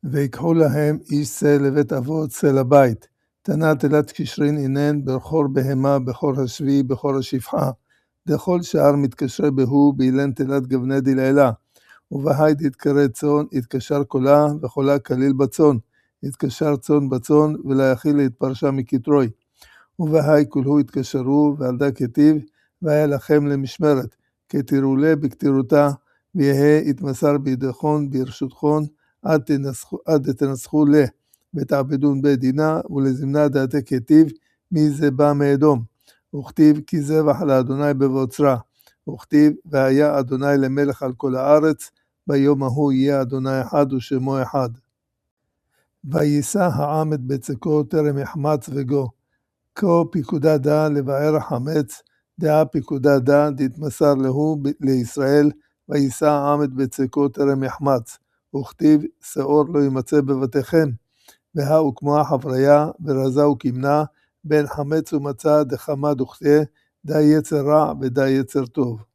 ויקחו להם איש שא לבית אבות שא לבית, תנה תלת קשרין אינן, בכור בהמה, בכור השביעי, בכור השפחה, דכל שאר מתקשרי בהו, באילן תלת גבני דלעילה, ובהי תתקרא צאן, יתקשר קולה, וחולה כליל בצאן, יתקשר צאן בצאן, ולא יחיל להתפרשה מכתרוי, ובהי כולהו יתקשרו, ועלדה כתיב, והיה לכם למשמרת, כתירו לה בכתירותה, ויהא יתמסר בידיכון, ברשותכון, עד תנסחו לה, ותעבדון בית דינה, ולזמנה דעתי כתיב, מי זה בא מאדום, וכתיב כי זבח לאדוני בבוצרה, וכתיב והיה אדוני למלך על כל הארץ, ביום ההוא יהיה אדוני אחד ושמו אחד. ויישא העם את בצקו טרם יחמץ וגו, כה פיקודה דה לבאר החמץ, דעה פיקודה דה דתמסר להו לישראל, ויישא העם את בצקו טרם יחמץ, וכתיב שאור לא ימצא בבתיכם, והאו כמו החבריה, ורזה וכמנה, בין חמץ ומצה דחמה דוכתיה, דה יצר רע ודה יצר טוב.